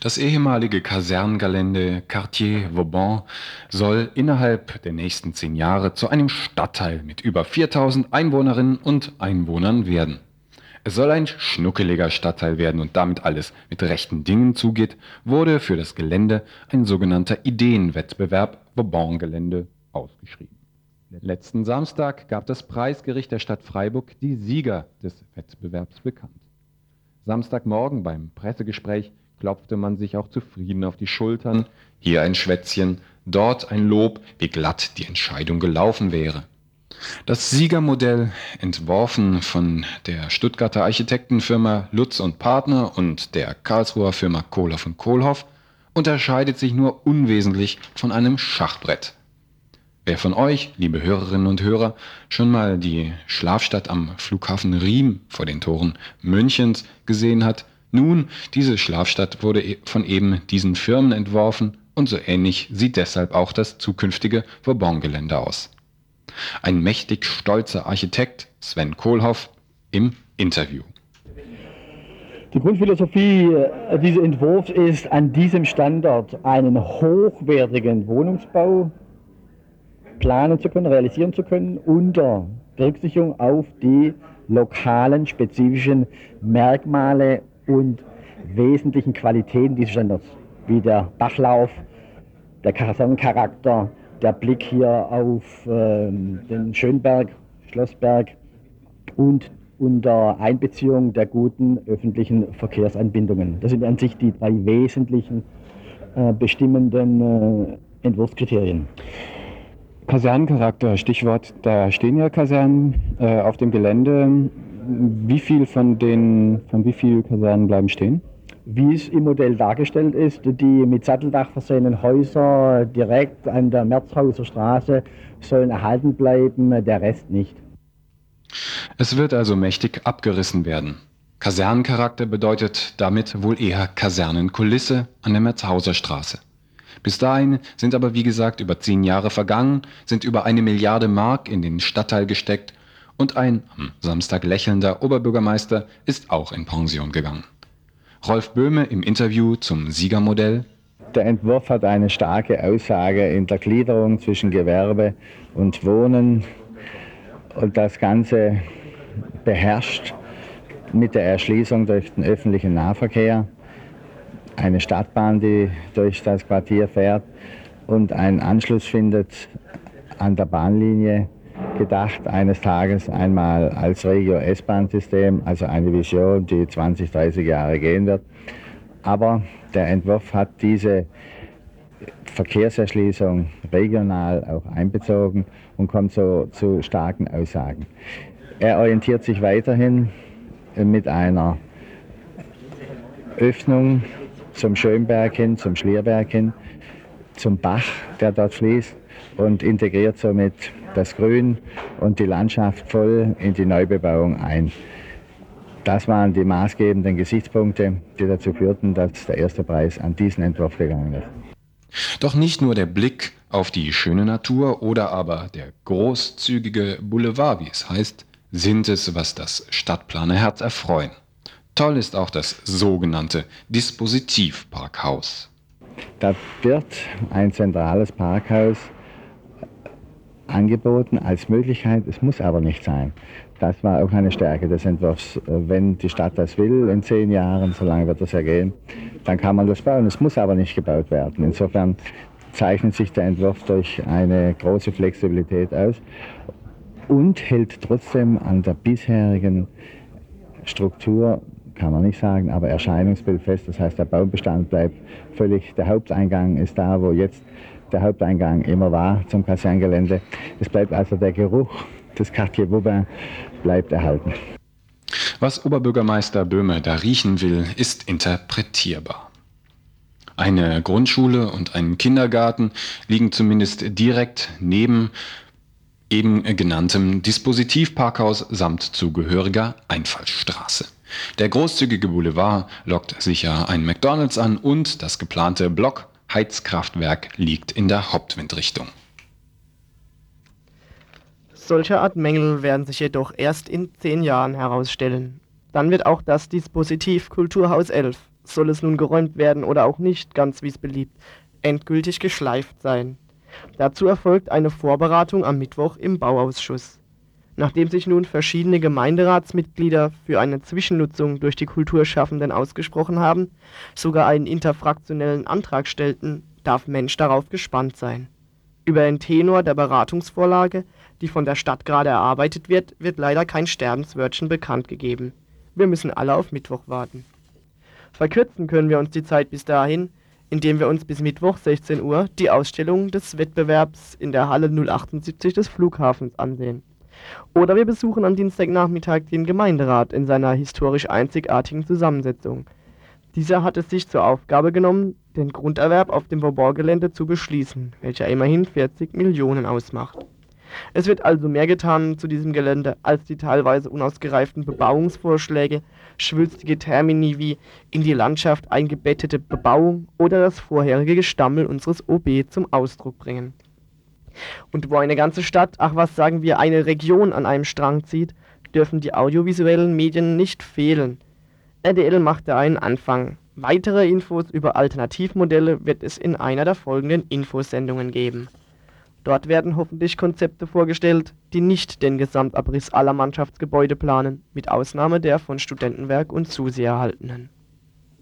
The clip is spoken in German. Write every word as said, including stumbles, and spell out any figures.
Das ehemalige Kasernengelände Quartier Vauban soll innerhalb der nächsten zehn Jahre zu einem Stadtteil mit über viertausend Einwohnerinnen und Einwohnern werden. Es soll ein schnuckeliger Stadtteil werden und damit alles mit rechten Dingen zugeht, wurde für das Gelände ein sogenannter Ideenwettbewerb Vauban-Gelände ausgeschrieben. Letzten Samstag gab das Preisgericht der Stadt Freiburg die Sieger des Wettbewerbs bekannt. Samstagmorgen beim Pressegespräch klopfte man sich auch zufrieden auf die Schultern, hier ein Schwätzchen, dort ein Lob, wie glatt die Entscheidung gelaufen wäre. Das Siegermodell, entworfen von der Stuttgarter Architektenfirma Lutz und Partner und der Karlsruher Firma Kohlhoff und Kohlhoff, unterscheidet sich nur unwesentlich von einem Schachbrett. Wer von euch, liebe Hörerinnen und Hörer, schon mal die Schlafstadt am Flughafen Riem vor den Toren Münchens gesehen hat, nun, diese Schlafstadt wurde von eben diesen Firmen entworfen und so ähnlich sieht deshalb auch das zukünftige Vauban-Gelände aus. Ein mächtig stolzer Architekt, Sven Kohlhoff, im Interview. Die Grundphilosophie dieses Entwurfs ist, an diesem Standort einen hochwertigen Wohnungsbau planen zu können, realisieren zu können, unter Berücksichtigung auf die lokalen, spezifischen Merkmale und wesentlichen Qualitäten dieses Standorts, wie der Bachlauf, der Kasernencharakter, der Blick hier auf äh, den Schönberg, Schlossberg und unter Einbeziehung der guten öffentlichen Verkehrsanbindungen. Das sind an sich die drei wesentlichen äh, bestimmenden äh, Entwurfskriterien. Kasernencharakter, Stichwort, da stehen ja Kasernen äh, auf dem Gelände. Wie viel von den, von wie viel Kasernen bleiben stehen? Wie es im Modell dargestellt ist, die mit Satteldach versehenen Häuser direkt an der Merzhauser Straße sollen erhalten bleiben, der Rest nicht. Es wird also mächtig abgerissen werden. Kasernencharakter bedeutet damit wohl eher Kasernenkulisse an der Merzhauser Straße. Bis dahin sind aber wie gesagt über zehn Jahre vergangen, sind über eine Milliarde Mark in den Stadtteil gesteckt und ein am Samstag lächelnder Oberbürgermeister ist auch in Pension gegangen. Rolf Böhme im Interview zum Siegermodell. Der Entwurf hat eine starke Aussage in der Gliederung zwischen Gewerbe und Wohnen und das Ganze beherrscht mit der Erschließung durch den öffentlichen Nahverkehr, eine Stadtbahn, die durch das Quartier fährt und einen Anschluss findet an der Bahnlinie, gedacht eines Tages einmal als Regio-S-Bahn-System, also eine Vision, die zwanzig, dreißig Jahre gehen wird. Aber der Entwurf hat diese Verkehrserschließung regional auch einbezogen und kommt so zu starken Aussagen. Er orientiert sich weiterhin mit einer Öffnung zum Schönberg hin, zum Schlierberg hin, zum Bach, der dort fließt und integriert somit das Grün und die Landschaft voll in die Neubebauung ein. Das waren die maßgebenden Gesichtspunkte, die dazu führten, dass der erste Preis an diesen Entwurf gegangen ist. Doch nicht nur der Blick auf die schöne Natur oder aber der großzügige Boulevard, wie es heißt, sind es, was das Stadtplanerherz erfreuen. Toll ist auch das sogenannte Dispositivparkhaus. Da wird ein zentrales Parkhaus angeboten als Möglichkeit, es muss aber nicht sein. Das war auch eine Stärke des Entwurfs. Wenn die Stadt das will, in zehn Jahren, so lange wird das ja gehen, dann kann man das bauen. Es muss aber nicht gebaut werden. Insofern zeichnet sich der Entwurf durch eine große Flexibilität aus und hält trotzdem an der bisherigen Struktur, kann man nicht sagen, aber Erscheinungsbild fest. Das heißt, der Baumbestand bleibt völlig, der Haupteingang ist da, wo jetzt der Haupteingang immer war zum Kasernengelände. Es bleibt also der Geruch des Quartier Vauban bleibt erhalten. Was Oberbürgermeister Böhme da riechen will, ist interpretierbar. Eine Grundschule und ein Kindergarten liegen zumindest direkt neben eben genanntem Dispositivparkhaus samt zugehöriger Einfallsstraße. Der großzügige Boulevard lockt sicher ein McDonald's an und das geplante Blockheizkraftwerk liegt in der Hauptwindrichtung. Solche Art Mängel werden sich jedoch erst in zehn Jahren herausstellen. Dann wird auch das Dispositiv Kulturhaus elf soll es nun geräumt werden oder auch nicht, ganz wie es beliebt, endgültig geschleift sein. Dazu erfolgt eine Vorberatung am Mittwoch im Bauausschuss. Nachdem sich nun verschiedene Gemeinderatsmitglieder für eine Zwischennutzung durch die Kulturschaffenden ausgesprochen haben, sogar einen interfraktionellen Antrag stellten, darf Mensch darauf gespannt sein. Über den Tenor der Beratungsvorlage, die von der Stadt gerade erarbeitet wird, wird leider kein Sterbenswörtchen bekannt gegeben. Wir müssen alle auf Mittwoch warten. Verkürzen können wir uns die Zeit bis dahin, indem wir uns bis Mittwoch sechzehn Uhr die Ausstellung des Wettbewerbs in der Halle null achtundsiebzig des Flughafens ansehen. Oder wir besuchen am Dienstagnachmittag den Gemeinderat in seiner historisch einzigartigen Zusammensetzung. Dieser hat es sich zur Aufgabe genommen, den Grunderwerb auf dem Vauban-Gelände zu beschließen, welcher immerhin vierzig Millionen ausmacht. Es wird also mehr getan zu diesem Gelände als die teilweise unausgereiften Bebauungsvorschläge, schwülstige Termini wie in die Landschaft eingebettete Bebauung oder das vorherige Gestammel unseres O B zum Ausdruck bringen. Und wo eine ganze Stadt, ach was sagen wir, eine Region an einem Strang zieht, dürfen die audiovisuellen Medien nicht fehlen. R D L machte einen Anfang. Weitere Infos über Alternativmodelle wird es in einer der folgenden Infosendungen geben. Dort werden hoffentlich Konzepte vorgestellt, die nicht den Gesamtabriss aller Mannschaftsgebäude planen, mit Ausnahme der von Studentenwerk und SUSE erhaltenen.